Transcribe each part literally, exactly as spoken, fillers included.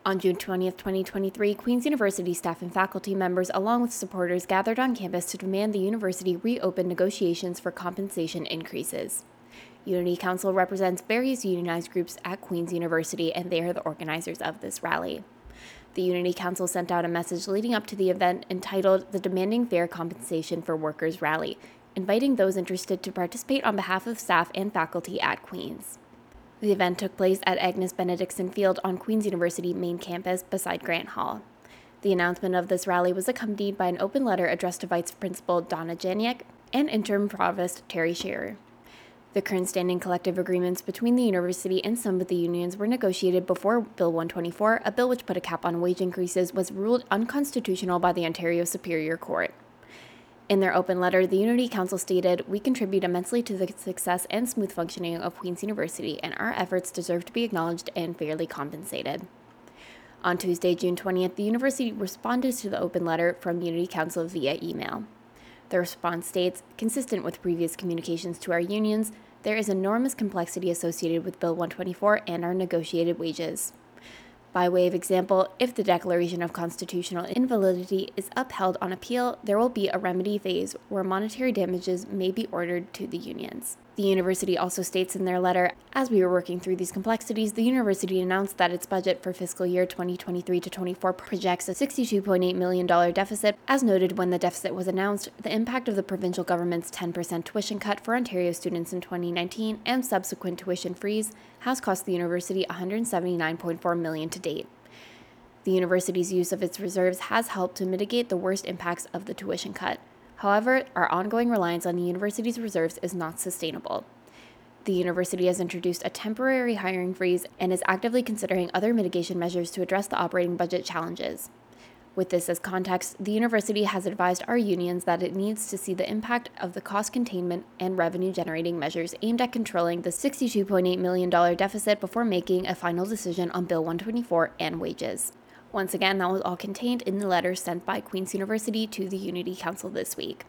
On June twentieth, twenty twenty-three, Queen's University staff and faculty members, along with supporters, gathered on campus to demand the university reopen negotiations for compensation increases. Unity Council represents various unionized groups at Queen's University, and they are the organizers of this rally. The Unity Council sent out a message leading up to the event entitled the Demanding Fair Compensation for Workers Rally, inviting those interested to participate on behalf of staff and faculty at Queen's. The event took place at Agnes Benedictson Field on Queen's University main campus beside Grant Hall. The announcement of this rally was accompanied by an open letter addressed to Vice Principal Donna Janiak and Interim Provost Terry Shearer. The current standing collective agreements between the university and some of the unions were negotiated before Bill one twenty-four, a bill which put a cap on wage increases, was ruled unconstitutional by the Ontario Superior Court. In their open letter, the Unity Council stated, "We contribute immensely to the success and smooth functioning of Queen's University, and our efforts deserve to be acknowledged and fairly compensated." On Tuesday, June twentieth, the university responded to the open letter from Unity Council via email. The response states, "Consistent with previous communications to our unions, there is enormous complexity associated with Bill one twenty-four and our negotiated wages. By way of example, if the declaration of constitutional invalidity is upheld on appeal, there will be a remedy phase where monetary damages may be ordered to the unions." The university also states in their letter, "As we were working through these complexities, the university announced that its budget for fiscal year twenty twenty-three to twenty-four projects a sixty-two point eight million dollars deficit. As noted when the deficit was announced, the impact of the provincial government's ten percent tuition cut for Ontario students in twenty nineteen and subsequent tuition freeze has cost the university one hundred seventy-nine point four million dollars to date. The university's use of its reserves has helped to mitigate the worst impacts of the tuition cut. However, our ongoing reliance on the university's reserves is not sustainable. The university has introduced a temporary hiring freeze and is actively considering other mitigation measures to address the operating budget challenges. With this as context, the university has advised our unions that it needs to see the impact of the cost containment and revenue-generating measures aimed at controlling the sixty-two point eight million dollars deficit before making a final decision on Bill one twenty-four and wages." Once again, that was all contained in the letter sent by Queen's University to the Unity Council this week.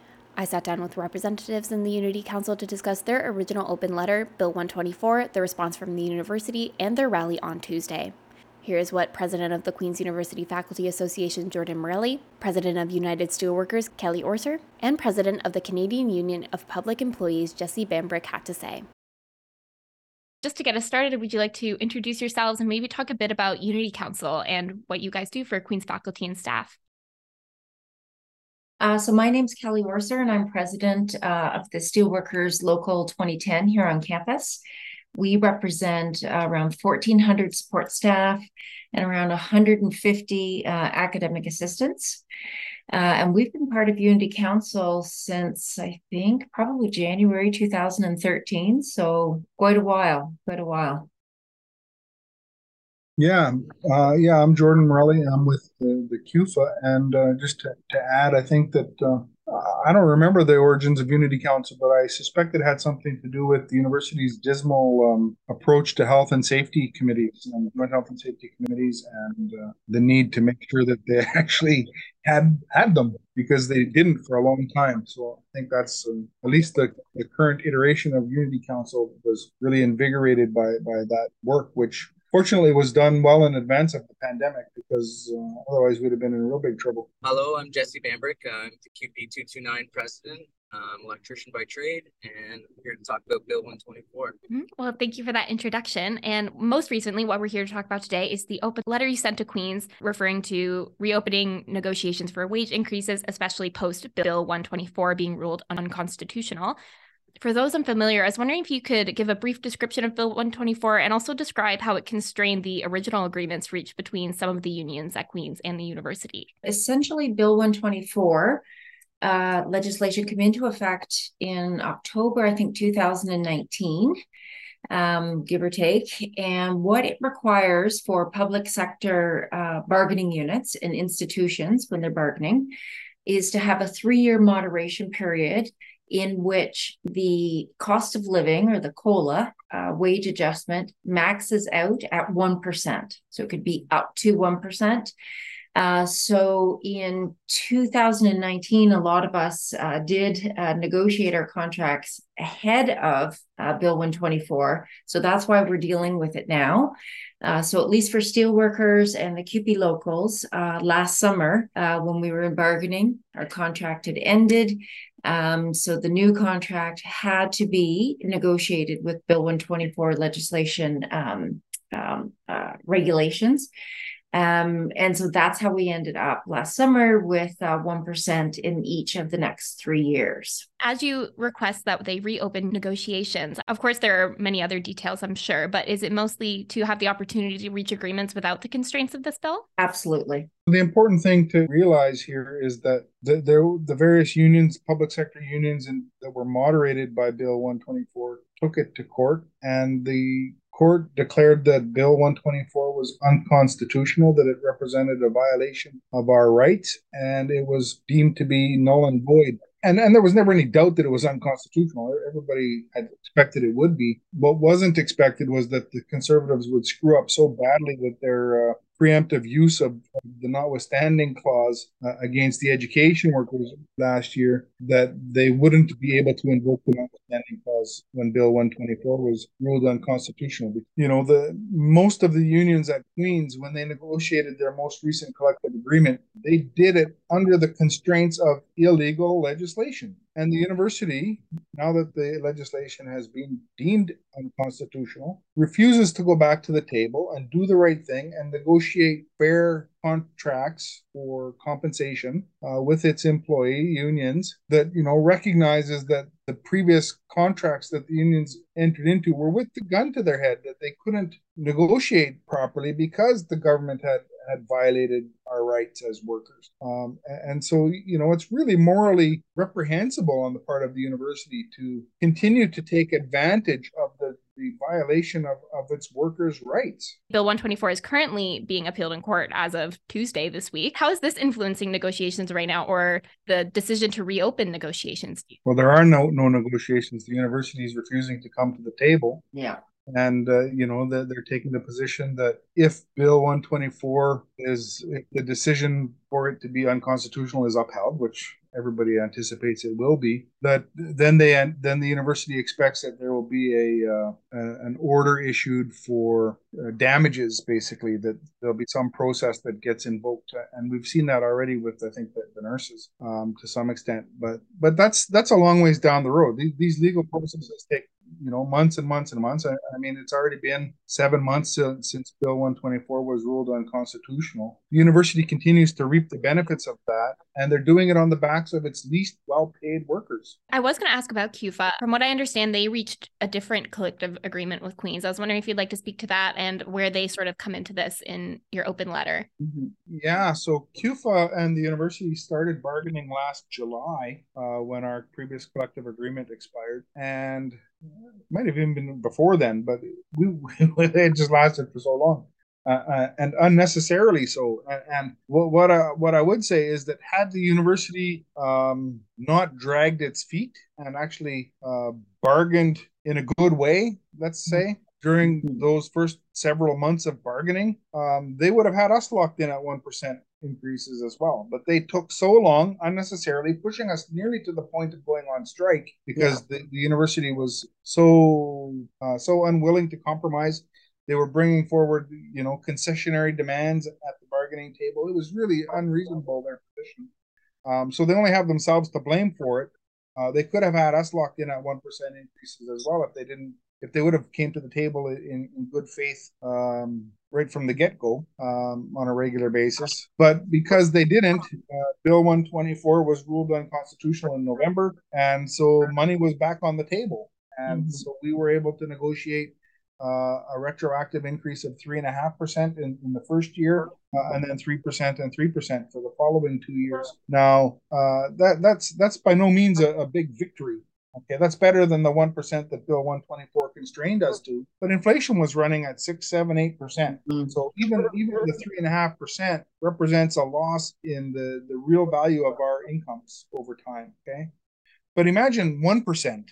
I sat down with representatives in the Unity Council to discuss their original open letter, Bill one twenty-four, the response from the university, and their rally on Tuesday. Here is what President of the Queen's University Faculty Association, Jordan Morelli, President of United Steelworkers, Kelly Orser, and President of the Canadian Union of Public Employees, Jesse Bambrick, had to say. Just to get us started, would you like to introduce yourselves and maybe talk a bit about Unity Council and what you guys do for Queen's faculty and staff? Uh, so my name's Kelly Orser, and I'm president uh, of the Steelworkers Local twenty ten here on campus. We represent uh, around fourteen hundred support staff and around one hundred fifty uh, academic assistants. Uh, and we've been part of Unity Council since, I think, probably January two thousand thirteen. So quite a while, quite a while. Yeah, uh, yeah, I'm Jordan Morelli. I'm with the, the C U F A. And uh, just to, to add, I think that uh, I don't remember the origins of Unity Council, but I suspect it had something to do with the university's dismal um, approach to health and safety committees, and joint health and safety committees, and uh, the need to make sure that they actually had had them, because they didn't for a long time. So I think that's uh, at least the, the current iteration of Unity Council was really invigorated by by that work, which fortunately was done well in advance of the pandemic, because uh, otherwise we'd have been in real big trouble. Hello, I'm Jesse Bambrick. I'm the Q P two twenty-nine president. I'm an electrician by trade, and I'm here to talk about Bill one twenty-four. Mm-hmm. Well, thank you for that introduction. And most recently, what we're here to talk about today is the open letter you sent to Queen's referring to reopening negotiations for wage increases, especially post Bill one twenty-four being ruled unconstitutional. For those unfamiliar, I was wondering if you could give a brief description of Bill one twenty-four and also describe how it constrained the original agreements reached between some of the unions at Queen's and the university. Essentially, Bill one twenty-four uh, legislation came into effect in October, I think, two thousand nineteen, um, give or take. And what it requires for public sector uh, bargaining units and institutions when they're bargaining is to have a three-year moderation period in which the cost of living, or the COLA, uh, wage adjustment maxes out at one percent. So it could be up to one percent. Uh, so in two thousand nineteen, a lot of us uh, did uh, negotiate our contracts ahead of uh, Bill one twenty-four. So that's why we're dealing with it now. Uh, so at least for steelworkers and the C U P E locals, uh, last summer uh, when we were in bargaining, our contract had ended. Um, so the new contract had to be negotiated with Bill one twenty-four legislation um, um, uh, regulations. Um, and so that's how we ended up last summer with uh, one percent in each of the next three years. As you request that they reopen negotiations, of course, there are many other details, I'm sure, but is it mostly to have the opportunity to reach agreements without the constraints of this bill? Absolutely. The important thing to realize here is that the, the, the various unions, public sector unions and, that were moderated by Bill one twenty-four took it to court, and the court declared that Bill one twenty-four was unconstitutional, that it represented a violation of our rights, and it was deemed to be null and void. And, and there was never any doubt that it was unconstitutional. Everybody had expected it would be. What wasn't expected was that the Conservatives would screw up so badly with their uh, preemptive use of the notwithstanding clause uh, against the education workers last year, that they wouldn't be able to invoke the notwithstanding clause when Bill one twenty-four was ruled unconstitutional. You know, the most of the unions at Queen's, when they negotiated their most recent collective agreement, they did it under the constraints of illegal legislation. And the university, now that the legislation has been deemed unconstitutional, refuses to go back to the table and do the right thing and negotiate fair contracts for compensation uh, with its employee unions that, you know, recognizes that the previous contracts that the unions entered into were with the gun to their head, that they couldn't negotiate properly because the government had had violated our rights as workers. Um, and so, you know, it's really morally reprehensible on the part of the university to continue to take advantage of the, the violation of, of its workers' rights. Bill one twenty-four is currently being appealed in court as of Tuesday this week. How is this influencing negotiations right now, or the decision to reopen negotiations? Well, there are no, no negotiations. The university is refusing to come to the table. Yeah. And, uh, you know, they're, they're taking the position that if Bill one twenty-four is, if the decision for it to be unconstitutional is upheld, which everybody anticipates it will be, that then they then the university expects that there will be a, uh, a an order issued for uh, damages, basically, that there'll be some process that gets invoked. And we've seen that already with, I think, the, the nurses um, to some extent. But but that's that's a long ways down the road. These, these legal processes take, you know, months and months and months. I, I mean, it's already been seven months since, since Bill one twenty-four was ruled unconstitutional. The university continues to reap the benefits of that, and they're doing it on the backs of its least well-paid workers. I was going to ask about C U F A. From what I understand, they reached a different collective agreement with Queen's. I was wondering if you'd like to speak to that and where they sort of come into this in your open letter. Mm-hmm. Yeah, so C U F A and the university started bargaining last July uh, when our previous collective agreement expired, and might have even been before then, but we, it just lasted for so long. Uh, uh, and unnecessarily so. And, and what what I, what I would say is that had the university um, not dragged its feet and actually uh, bargained in a good way, let's say, during those first several months of bargaining, um, they would have had us locked in at one percent increases as well. But they took so long unnecessarily, pushing us nearly to the point of going on strike because yeah. the, the university was so uh, so unwilling to compromise. They were bringing forward, you know, concessionary demands at the bargaining table. It was really unreasonable, their position. Um, so they only have themselves to blame for it. Uh, they could have had us locked in at one percent increases as well if they didn't, if they would have came to the table in, in good faith um, right from the get-go um, on a regular basis. But because they didn't, uh, Bill one twenty-four was ruled unconstitutional in November, and so money was back on the table. And mm-hmm. so we were able to negotiate Uh, a retroactive increase of three and a half percent in, in the first year, uh, and then three percent and three percent for the following two years. Now, uh, that that's that's by no means a, a big victory. Okay, that's better than the one percent that Bill one twenty-four constrained us to. But inflation was running at six, seven, eight percent. Mm-hmm. So even even the three and a half percent represents a loss in the the real value of our incomes over time. Okay, but imagine one percent.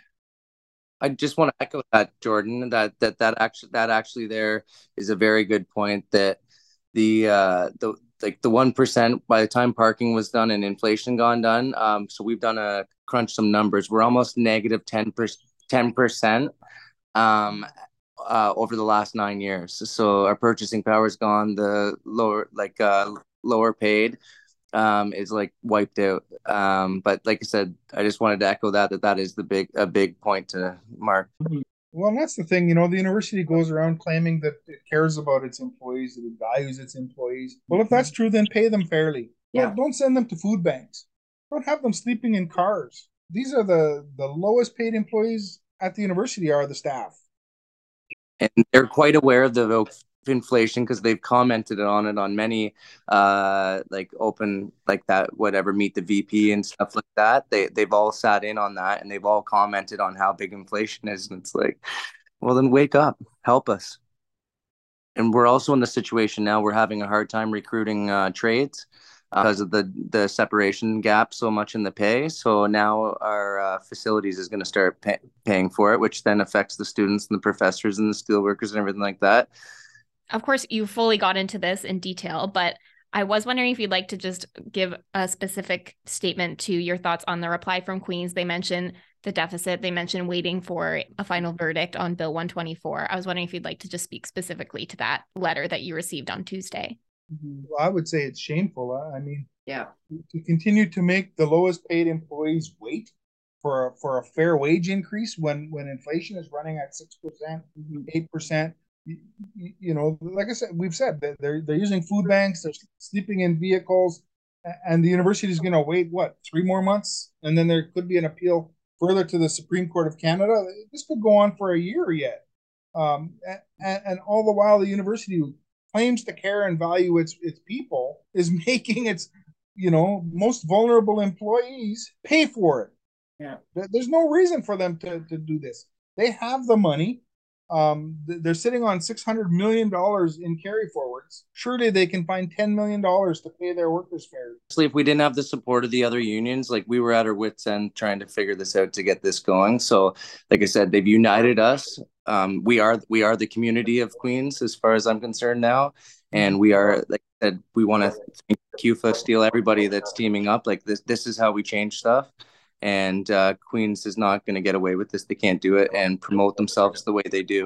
I just want to echo that, Jordan, that that that actually that actually there is a very good point, that the uh, the like the one percent by the time parking was done and inflation gone done. Um, so we've done a crunch some numbers. We're almost negative ten percent, ten percent um, uh, over the last nine years. So our purchasing power is gone. The lower, like uh, lower paid um, is like wiped out. Um, but like I said, I just wanted to echo that, that that is the big, a big point to mark. Well, and that's the thing, you know, the university goes around claiming that it cares about its employees, that it values its employees. Well, if that's true, then pay them fairly. Yeah. Don't, don't send them to food banks. Don't have them sleeping in cars. These are the, the lowest paid employees at the university are the staff. And they're quite aware of the inflation because they've commented on it on many uh like open like that whatever meet the V P and stuff like that. They they've all sat in on that and they've all commented on how big inflation is, and it's like, well, then wake up, help us. And we're also in the situation now we're having a hard time recruiting uh trades because of the the separation gap so much in the pay. So now our uh, facilities is going to start pay- paying for it, which then affects the students and the professors and the steel workers and everything like that. Of course, you fully got into this in detail, but I was wondering if you'd like to just give a specific statement to your thoughts on the reply from Queens. They mentioned the deficit. They mentioned waiting for a final verdict on Bill one twenty-four. I was wondering if you'd like to just speak specifically to that letter that you received on Tuesday. Well, I would say it's shameful. I mean, Yeah. to continue to make the lowest paid employees wait for a, for a fair wage increase when, when inflation is running at six percent, eight percent. You, you know, like I said, we've said that they're they're using food banks, they're sleeping in vehicles, and the university is going to wait what three more months, and then there could be an appeal further to the Supreme Court of Canada. This could go on for a year yet, um, and, and all the while the university claims to care and value its its people is making its you know most vulnerable employees pay for it. Yeah, there's no reason for them to to do this. They have the money. Um, they're sitting on six hundred million dollars in carry forwards. Surely they can find ten million dollars to pay their workers fair. If we didn't have the support of the other unions, like we were at our wits' end trying to figure this out to get this going. So, like I said, they've united us. Um, we are we are the community of Queens, as far as I'm concerned now, and we are, like I said, we want to thank C U F A, Steel, everybody that's teaming up. Like this, this is how we change stuff. And uh, Queens is not going to get away with this. They can't do it and promote themselves the way they do.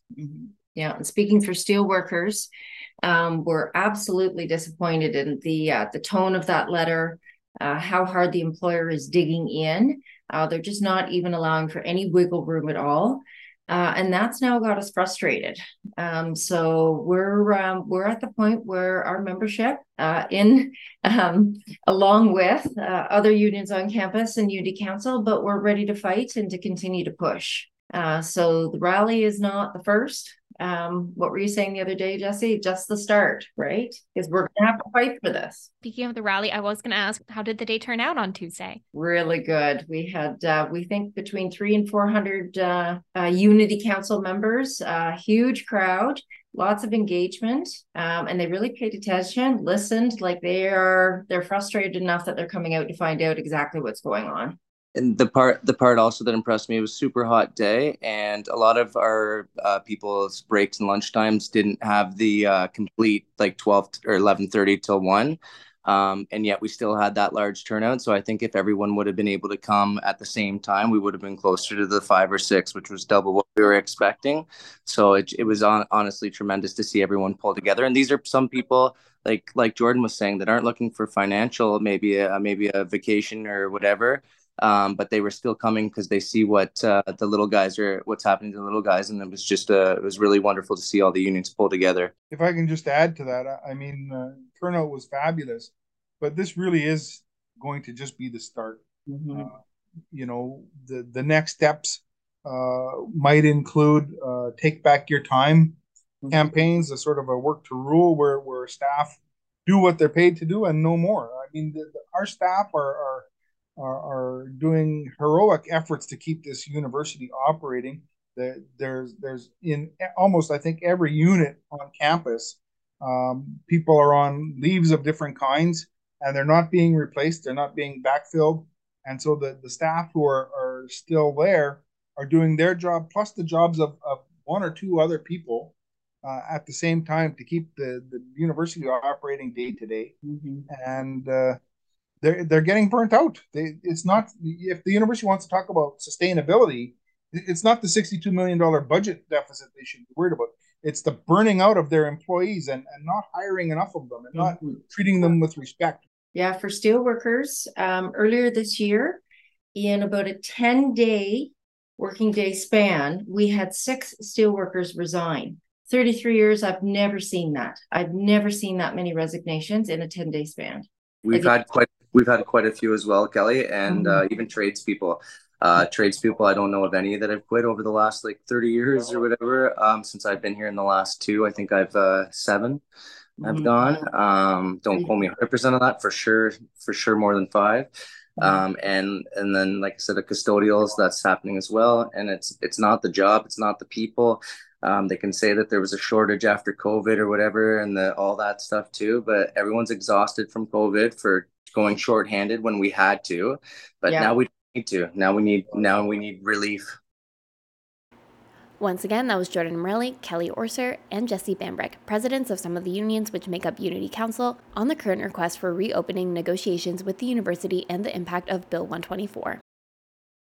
Yeah, and speaking for steel workers, um, we're absolutely disappointed in the uh, the tone of that letter, uh, how hard the employer is digging in. Uh, they're just not even allowing for any wiggle room at all. Uh, and that's now got us frustrated. Um, so we're um, we're at the point where our membership, uh, in um, along with uh, other unions on campus and Unity Council, but we're ready to fight and to continue to push. Uh, so the rally is not the first. Um, what were you saying the other day, Jesse? Just the start, right? Because we're gonna have to fight for this. Speaking of the rally, I was going to ask, how did the day turn out on Tuesday? Really good. We had, uh, we think, between three and four hundred uh, uh, Unity Council members. Uh, huge crowd, lots of engagement, um, and they really paid attention, listened. Like they are, they're frustrated enough that they're coming out to find out exactly what's going on. And the part the part also that impressed me was super hot day, and a lot of our uh, people's breaks and lunchtimes didn't have the uh, complete like twelve or eleven thirty till one, um, and yet we still had that large turnout. So I think if everyone would have been able to come at the same time, we would have been closer to the five or six, which was double what we were expecting. So it it was on, honestly tremendous to see everyone pull together. And these are some people, like like Jordan was saying, that aren't looking for financial, maybe a, maybe a vacation or whatever. Um, but they were still coming because they see what uh, the little guys are, what's happening to the little guys, and it was just uh, it was really wonderful to see all the unions pull together. If I can just add to that, I mean, uh, turnout was fabulous, but this really is going to just be the start. Mm-hmm. Uh, you know, the the next steps uh, might include uh, take back your time mm-hmm. campaigns, a sort of a work to rule where where staff do what they're paid to do and no more. I mean, the, the, our staff are are Are, are doing heroic efforts to keep this university operating. There's there's in almost I think every unit on campus, um, people are on leaves of different kinds, and they're not being replaced. They're not being backfilled, and so the, the staff who are, are still there are doing their job plus the jobs of, of one or two other people, uh, at the same time to keep the, the university operating day to day. And uh, they're they're getting burnt out. They, it's not, if the university wants to talk about sustainability, it's not the sixty-two million dollars budget deficit they should be worried about. It's the burning out of their employees and, and not hiring enough of them and not mm-hmm. treating them with respect. Yeah, for steelworkers, um, earlier this year, in about a ten-day working day span, we had six steelworkers resign. thirty-three years, I've never seen that. I've never seen that many resignations in a ten-day span. We've like, had quite we've had quite a few as well, Kelly, and mm-hmm. uh, even tradespeople. Uh, tradespeople, I don't know of any that have quit over the last like thirty years or whatever. Um, since I've been here in the last two, I think I've uh, seven have mm-hmm. gone. Um, don't quote me one hundred percent of that for sure. For sure, more than five. Um, and and then, like I said, the custodials, that's happening as well. And it's it's not the job, it's not the people. Um, they can say that there was a shortage after COVID or whatever, and the, all that stuff too. But everyone's exhausted from COVID for going shorthanded when we had to. But yeah. now we need to. Now we need. Now we need relief. Once again, that was Jordan Morelli, Kelly Orser, and Jesse Bambrick, presidents of some of the unions which make up Unity Council, on the current request for reopening negotiations with the university and the impact of Bill one twenty-four.